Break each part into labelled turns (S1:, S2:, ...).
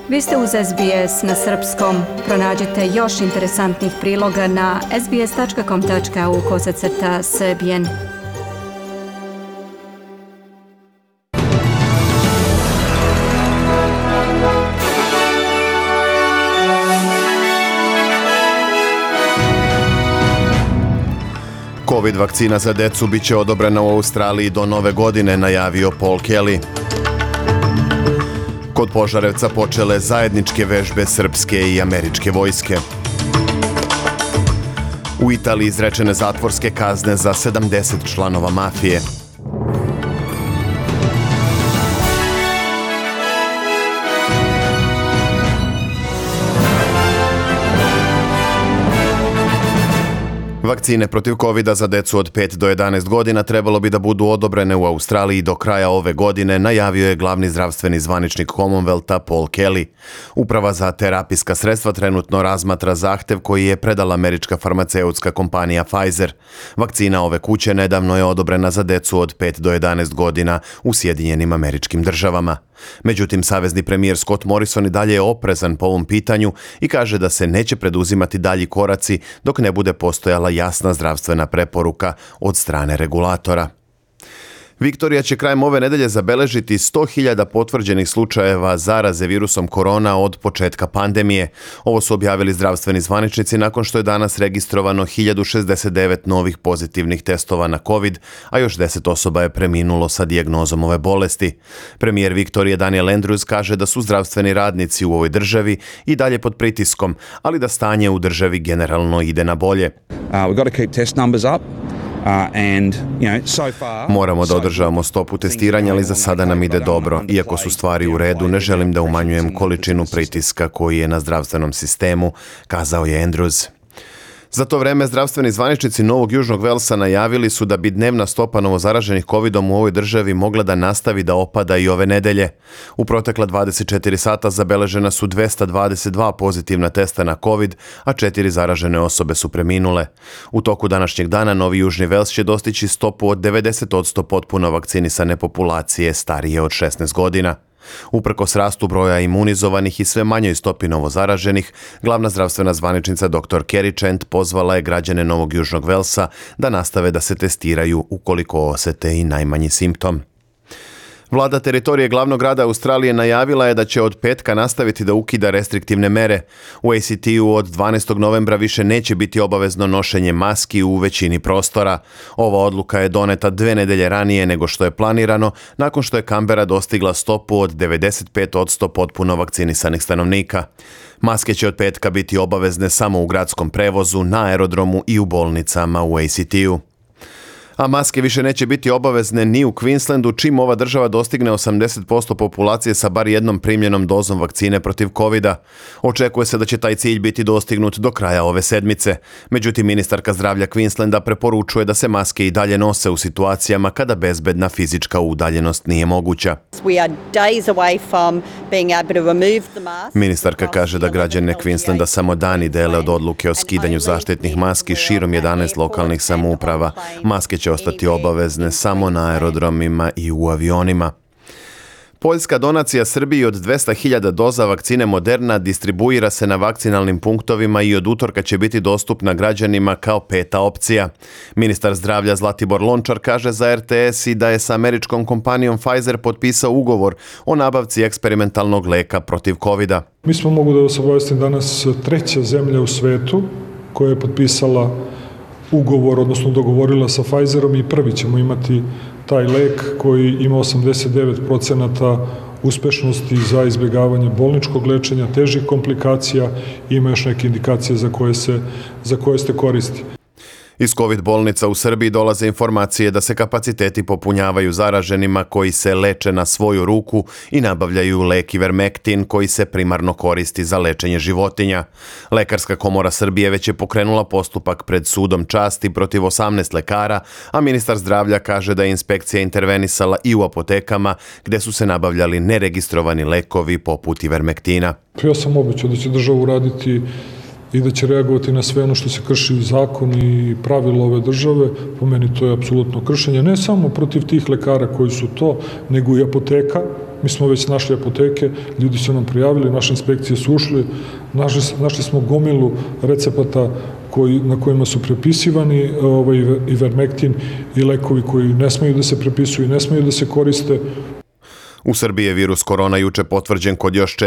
S1: Vi ste uz SBS na srpskom. Pronađite još interesantnih priloga na sbs.com.au/srbijen.
S2: Covid vakcina za decu biće odobrena u Australiji do nove godine, najavio Paul Kelly. Kod Požarevca počele zajedničke vežbe srpske i američke vojske. U Italiji izrečene zatvorske kazne za 70 članova mafije. Vakcine protiv covida za decu od 5 do 11 godina trebalo bi da budu odobrene u Australiji do kraja ove godine, najavio je glavni zdravstveni zvaničnik Commonwealtha Paul Kelly. Uprava za terapijska sredstva trenutno razmatra zahtev koji je predala američka farmaceutska kompanija Pfizer. Vakcina ove kuće nedavno je odobrena za decu od 5 do 11 godina u Sjedinjenim Američkim Državama. Međutim, savezni premijer Scott Morrison i dalje je oprezan po ovom pitanju i kaže da se neće preduzimati dalji koraci dok ne bude postojala jasna zdravstvena preporuka od strane regulatora. Viktorija će krajem ove nedelje zabeležiti 100.000 potvrđenih slučajeva zaraze virusom korona od početka pandemije. Ovo su objavili zdravstveni zvaničnici nakon što je danas registrovano 1069 novih pozitivnih testova na COVID, a još 10 osoba je preminulo sa dijagnozom ove bolesti. Premijer Viktorije Daniel Andrews kaže da su zdravstveni radnici u ovoj državi i dalje pod pritiskom, ali da stanje u državi generalno ide na bolje.
S3: We've got to keep test numbers up.
S2: Moramo da održavamo stopu testiranja, ali za sada nam ide dobro. Iako su stvari u redu, ne želim da umanjujem količinu pritiska koji je na zdravstvenom sistemu, kazao je Andrews. Za to vreme zdravstveni zvaničnici Novog Južnog Velsa najavili su da bi dnevna stopa novozaraženih covidom u ovoj državi mogla da nastavi da opada i ove nedelje. U protekla 24 sata zabeležena su 222 pozitivna testa na covid, a 4 zaražene osobe su preminule. U toku današnjeg dana Novi Južni Vels će dostići stopu od 90% potpuno vakcinisane populacije starije od 16 godina. Uprkos rastu broja imunizovanih i sve manjoj stopi novozaraženih, glavna zdravstvena zvaničnica dr. Kerry Chant pozvala je građane Novog Južnog Velsa da nastave da se testiraju ukoliko osete i najmanji simptom. Vlada teritorije glavnog grada Australije najavila je da će od petka nastaviti da ukida restriktivne mere. U ACT-u od 12. novembra više neće biti obavezno nošenje maski u većini prostora. Ova odluka je doneta 2 nedelje ranije nego što je planirano, nakon što je Canberra dostigla stopu od 95% potpuno vakcinisanih stanovnika. Maske će od petka biti obavezne samo u gradskom prevozu, na aerodromu i u bolnicama u ACT-u. A maske više neće biti obavezne ni u Queenslandu, čim ova država dostigne 80% populacije sa bar jednom primljenom dozom vakcine protiv covida. Očekuje se da će taj cilj biti dostignut do kraja ove sedmice. Međutim, ministarka zdravlja Queenslanda preporučuje da se maske i dalje nose u situacijama kada bezbedna fizička udaljenost nije moguća. Ministarka kaže da građane Queenslanda samo dani dele od odluke o skidanju zaštitnih maski širom 11 lokalnih samouprava. Maske će ostati obavezne samo na aerodromima i u avionima. Poljska donacija Srbiji od 200.000 doza vakcine Moderna distribuira se na vakcinalnim punktovima i od utorka će biti dostupna građanima kao 5. opcija. Ministar zdravlja Zlatibor Lončar kaže za RTS i da je sa američkom kompanijom Pfizer potpisao ugovor o nabavci eksperimentalnog leka protiv covida.
S4: Mi smo, mogu da vas obavestim, danas 3. zemlja u svetu koja je potpisala ugovor, odnosno dogovorila sa Pfizerom, i prvi ćemo imati taj lek koji ima 89% uspešnosti za izbjegavanje bolničkog lečenja, težih komplikacija i ima još neke indikacije za koje se koristi.
S2: Iz COVID bolnica u Srbiji dolaze informacije da se kapaciteti popunjavaju zaraženima koji se leče na svoju ruku i nabavljaju lek Ivermectin koji se primarno koristi za lečenje životinja. Lekarska komora Srbije već je pokrenula postupak pred sudom časti protiv 18 lekara, a ministar zdravlja kaže da je inspekcija intervenisala i u apotekama gde su se nabavljali neregistrovani lekovi poput Ivermectina.
S4: Ja sam obećao da će država uraditi i da će reagovati na sve ono što se krši zakon i pravilo ove države. Po meni to je apsolutno kršenje, ne samo protiv tih lekara koji su to, nego i apoteka mi smo već našli apoteke, ljudi su nam prijavili, naše inspekcije su ušli, našli smo gomilu recepata na kojima su prepisivani ivermektin i lekovi koji ne smeju da se prepisuju i ne smeju da se koriste.
S2: U Srbiji je virus korona juče potvrđen kod još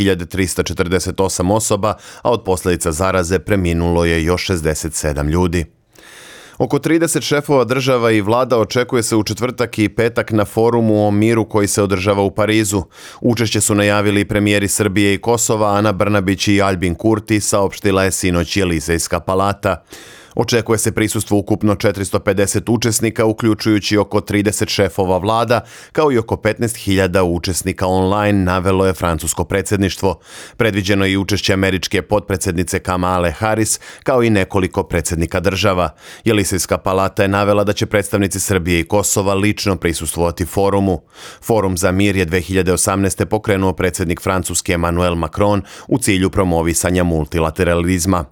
S2: 4348 osoba, a od posljedica zaraze preminulo je još 67 ljudi. Oko 30 šefova država i vlada očekuje se u četvrtak i petak na forumu o miru koji se održava u Parizu. Učešće su najavili premijeri Srbije i Kosova Ana Brnabić i Albin Kurti, saopštila je sinoć Elizejska palata. Očekuje se prisustvo ukupno 450 učesnika, uključujući oko 30 šefova vlada, kao i oko 15.000 učesnika online, navelo je francusko predsjedništvo. Predviđeno je i učešće američke potpredsjednice Kamale Harris, kao i nekoliko predsjednika država. Elizejska palata je navela da će predstavnici Srbije i Kosova lično prisustvovati forumu. Forum za mir je 2018. pokrenuo predsjednik Francuske Emmanuel Macron u cilju promovisanja multilateralizma.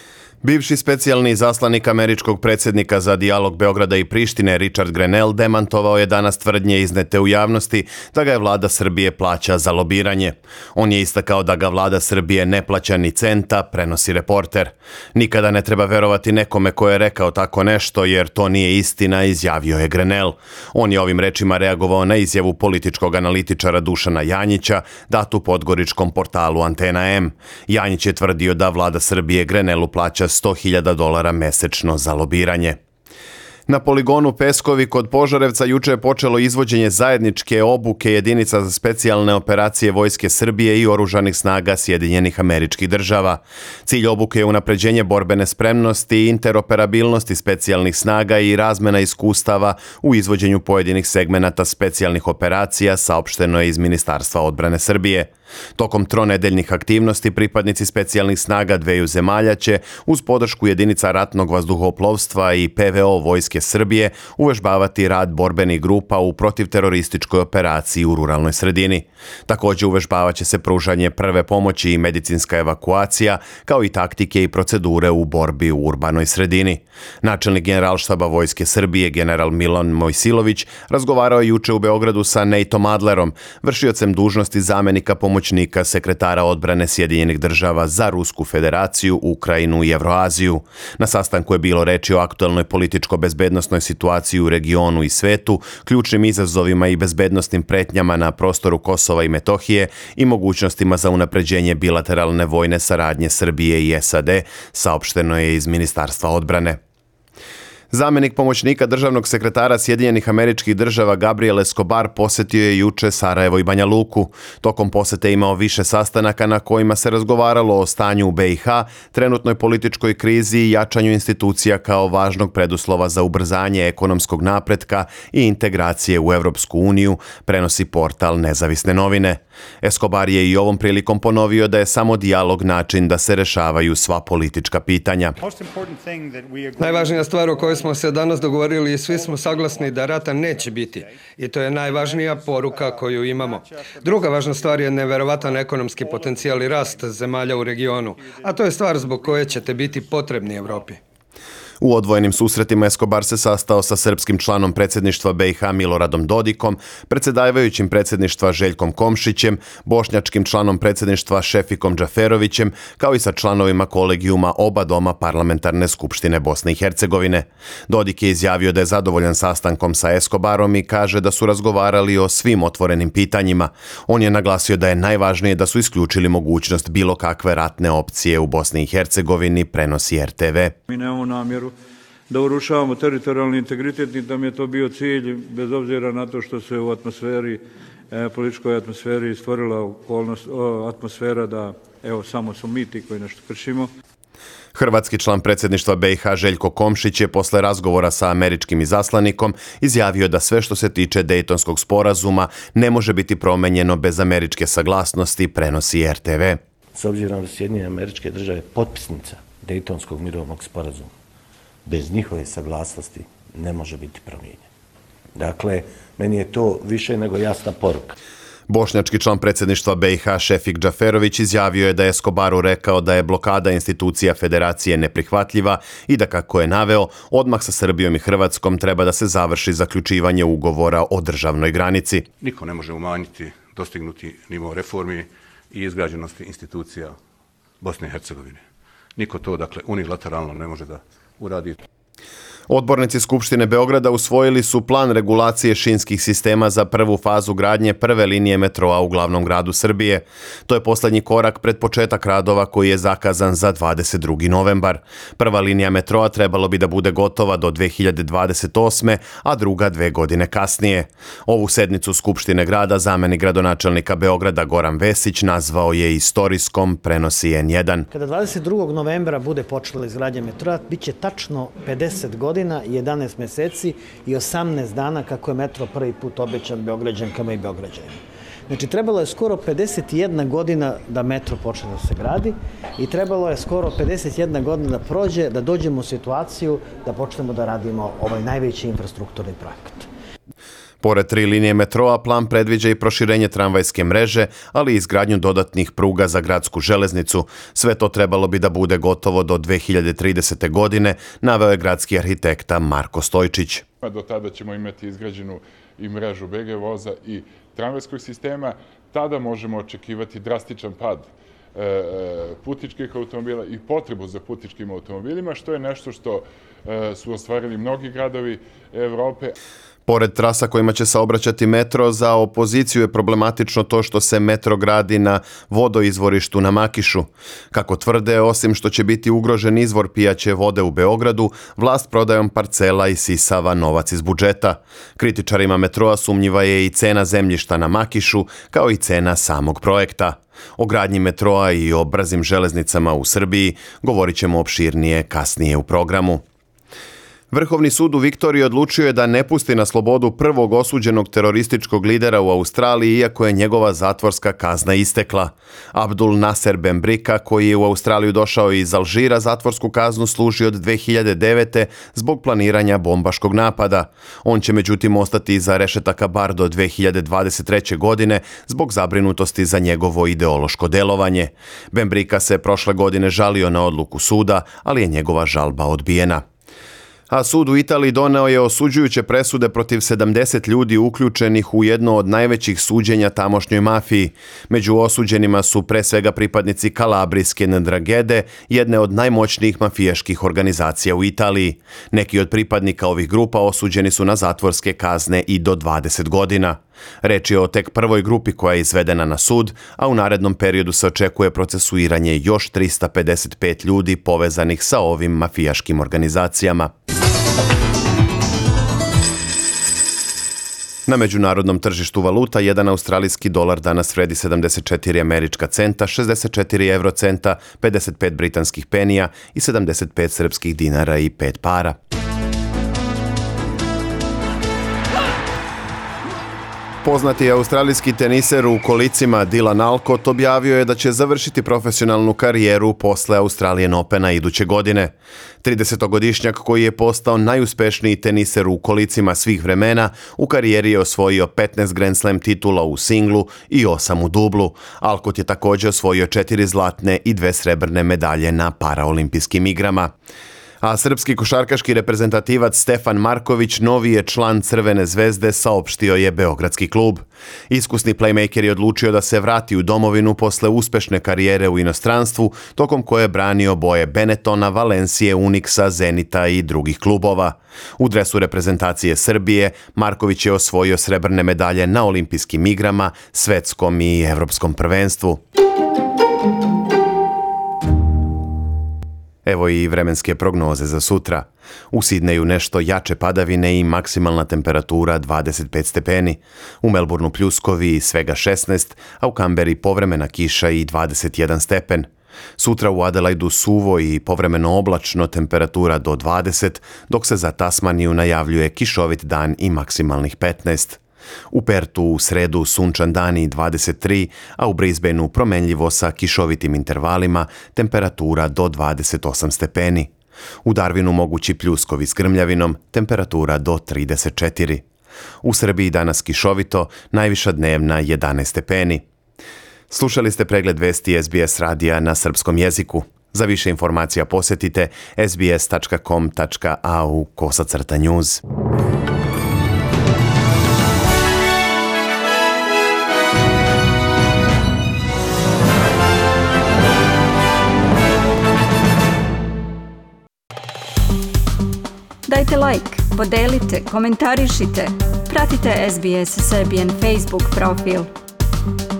S2: Bivši specijalni izaslanik američkog predsjednika za dijalog Beograda i Prištine Richard Grenell demantovao je danas tvrdnje iznete u javnosti da ga je vlada Srbije plaća za lobiranje. On je istakao da ga vlada Srbije ne plaća ni centa, prenosi Reporter. Nikada ne treba verovati nekome ko je rekao tako nešto jer to nije istina, izjavio je Grenell. On je ovim rečima reagovao na izjavu političkog analitičara Dušana Janjića, datu podgoričkom portalu Antena M. Janjić je tvrdio da vlada Srbije Grenellu plaća $100.000 mesečno za lobiranje. Na poligonu Peskovi kod Požarevca juče je počelo izvođenje zajedničke obuke jedinica za specijalne operacije Vojske Srbije i oružanih snaga Sjedinjenih Američkih Država. Cilj obuke je unapređenje borbene spremnosti, interoperabilnosti specijalnih snaga i razmena iskustava u izvođenju pojedinih segmenata specijalnih operacija, saopšteno je iz Ministarstva odbrane Srbije. Tokom tronedeljnih aktivnosti pripadnici specijalnih snaga dveju zemalja će, uz podršku jedinica ratnog vazduhoplovstva i PVO Vojske Srbije, uvežbavati rad borbenih grupa u protivterorističkoj operaciji u ruralnoj sredini. Također uvežbavat će se pružanje prve pomoći i medicinska evakuacija, kao i taktike i procedure u borbi u urbanoj sredini. Načelnik Generalštaba Vojske Srbije, general Milan Mojsilović, razgovarao je juče u Beogradu sa Nateom Adlerom, vršiocem dužnosti zamenika pomoćnika sekretara odbrane Sjedinjenih Država za Rusku federaciju, Ukrajinu i Evroaziju. Na sastanku je bilo reči o aktualnoj političko-bezbednosnoj situaciji u regionu i svetu, ključnim izazovima i bezbednosnim pretnjama na prostoru Kosova i Metohije i mogućnostima za unapređenje bilateralne vojne saradnje Srbije i SAD, saopšteno je iz Ministarstva odbrane. Zamenik pomoćnika državnog sekretara Sjedinjenih Američkih Država Gabriel Escobar posjetio je juče Sarajevo i Banja Luku. Tokom posjete imao više sastanaka na kojima se razgovaralo o stanju u BiH, trenutnoj političkoj krizi i jačanju institucija kao važnog preduslova za ubrzanje ekonomskog napretka i integracije u Europsku uniju, prenosi portal Nezavisne novine. Escobar je i ovom prilikom ponovio da je samo dijalog način da se rešavaju sva politička pitanja.
S5: Najvažnija stvar o kojoj smo se danas dogovorili i svi smo saglasni da rata neće biti. I to je najvažnija poruka koju imamo. Druga važna stvar je neverovatan ekonomski potencijal i rast zemalja u regionu. A to je stvar zbog koje ćete biti potrebni Evropi.
S2: U odvojenim susretima Escobar se sastao sa srpskim članom predsjedništva BiH Miloradom Dodikom, predsjedavajućim predsjedništva Željkom Komšićem, bošnjačkim članom predsjedništva Šefikom Džaferovićem, kao i sa članovima kolegijuma oba doma Parlamentarne skupštine Bosne i Hercegovine. Dodik je izjavio da je zadovoljan sastankom sa Escobarom i kaže da su razgovarali o svim otvorenim pitanjima. On je naglasio da je najvažnije da su isključili mogućnost bilo kakve ratne opcije u Bosni i Hercegovini, prenosi RTV.
S6: Mi nemamo namjeru da urušavamo teritorijalni integritet i da mi je to bio cilj, bez obzira na to što se u atmosferi, političkoj atmosferi stvorila atmosfera da evo samo su mi ti koji nešto kršimo.
S2: Hrvatski član predsjedništva BiH Željko Komšić je posle razgovora sa američkim izaslanikom izjavio da sve što se tiče Dejtonskog sporazuma ne može biti promenjeno bez američke saglasnosti, prenosi RTV.
S7: S obzirom da su Sjedinjene Američke Države potpisnica Dejtonskog mirovnog sporazuma, bez njihove saglasnosti ne može biti promijenjen. Dakle, meni je to više nego jasna poruka.
S2: Bošnjački član predsjedništva BiH Šefik Džaferović izjavio je da je Escobaru rekao da je blokada institucija federacije neprihvatljiva i da, kako je naveo, odmah sa Srbijom i Hrvatskom treba da se završi zaključivanje ugovora o državnoj granici.
S8: Niko ne može umanjiti dostignuti nivo reformi i izgrađenosti institucija Bosne i Hercegovine. Niko to, dakle, unilateralno ne može da uradi.
S2: Odbornici Skupštine Beograda usvojili su plan regulacije šinskih sistema za prvu fazu gradnje prve linije metroa u glavnom gradu Srbije. To je posljednji korak pred početak radova koji je zakazan za 22. novembar. Prva linija metroa trebalo bi da bude gotova do 2028. a druga 2 godine kasnije. Ovu sednicu Skupštine grada zamenik gradonačelnika Beograda Goran Vesić nazvao je istorijskom, prenosi N1.
S9: Kada 22. novembra bude počela izgradnja metroa, bit će tačno 50 godina, 11 meseci i 18 dana kako je metro prvi put obećan Beograđankama i Beograđanima. Znači, trebalo je skoro 51 godina da metro počne da se gradi i trebalo je skoro 51 godina da prođe, da dođemo u situaciju da počnemo da radimo ovaj najveći infrastrukturni projekat.
S2: Pored 3 linije metroa, plan predviđa i proširenje tramvajske mreže, ali i izgradnju dodatnih pruga za gradsku železnicu. Sve to trebalo bi da bude gotovo do 2030. godine, naveo je gradski arhitekta Marko Stojčić.
S10: Do tada ćemo imati izgrađenu i mrežu BG voza i tramvajskog sistema. Tada možemo očekivati drastičan pad putničkih automobila i potrebu za putničkim automobilima, što je nešto što su ostvarili mnogi gradovi Evrope.
S2: Pored trasa kojima će saobraćati metro, za opoziciju je problematično to što se metro gradi na vodoizvorištu na Makišu. Kako tvrde, osim što će biti ugrožen izvor pijaće vode u Beogradu, vlast prodajom parcela isisava novac iz budžeta. Kritičarima metroa sumnjiva je i cena zemljišta na Makišu, kao i cena samog projekta. O gradnji metroa i o brzim železnicama u Srbiji govorit ćemo opširnije kasnije u programu. Vrhovni sud u Viktoriji odlučio je da ne pusti na slobodu prvog osuđenog terorističkog lidera u Australiji, iako je njegova zatvorska kazna istekla. Abdul Nasser Benbrika, koji je u Australiju došao iz Alžira, zatvorsku kaznu služi od 2009. zbog planiranja bombaškog napada. On će međutim ostati iza rešetaka bar do 2023. godine zbog zabrinutosti za njegovo ideološko delovanje. Benbrika se prošle godine žalio na odluku suda, ali je njegova žalba odbijena. A sud u Italiji doneo je osuđujuće presude protiv 70 ljudi uključenih u jedno od najvećih suđenja tamošnjoj mafiji. Među osuđenima su pre svega pripadnici kalabrijske Ndrangede, jedne od najmoćnijih mafijaških organizacija u Italiji. Neki od pripadnika ovih grupa osuđeni su na zatvorske kazne i do 20 godina. Reč je o tek prvoj grupi koja je izvedena na sud, a u narednom periodu se očekuje procesuiranje još 355 ljudi povezanih sa ovim mafijaškim organizacijama. Na međunarodnom tržištu valuta, jedan australijski dolar danas vredi 74 američka centa, 64 eurocenta, 55 britanskih penija i 75 srpskih dinara i 5 para. Poznati australijski teniser u kolicima Dylan Alcott objavio je da će završiti profesionalnu karijeru posle Australian Opena iduće godine. 30-godišnjak koji je postao najuspešniji teniser u kolicima svih vremena, u karijeri je osvojio 15 Grand Slam titula u singlu i 8 u dublu. Alcott je također osvojio 4 zlatne i 2 srebrne medalje na paraolimpijskim igrama. A srpski košarkaški reprezentativac Stefan Marković novi je član Crvene zvezde, saopštio je beogradski klub. Iskusni playmaker je odlučio da se vrati u domovinu posle uspešne karijere u inostranstvu, tokom koje je branio boje Benettona, Valencije, Unixa, Zenita i drugih klubova. U dresu reprezentacije Srbije Marković je osvojio srebrne medalje na olimpijskim igrama, svetskom i evropskom prvenstvu. Evo i vremenske prognoze za sutra. U Sidneju nešto jače padavine i maksimalna temperatura 25 stepeni. U Melbourneu pljuskovi i svega 16, a u Kamberi povremena kiša i 21 stepen. Sutra u Adelaidu suvo i povremeno oblačno, temperatura do 20, dok se za Tasmaniju najavljuje kišovit dan i maksimalnih 15. U Pertu u sredu sunčan dan i 23, a u Brisbaneu promenljivo sa kišovitim intervalima, temperatura do 28 stepeni. U Darwinu mogući pljuskovi s grmljavinom, temperatura do 34. U Srbiji danas kišovito, najviša dnevna 11 stepeni. Slušali ste pregled vesti SBS radija na srpskom jeziku. Za više informacija posjetite sbs.com.au/news.
S1: Dajte like, podelite, komentarišite, pratite SBS Serbian Facebook profil.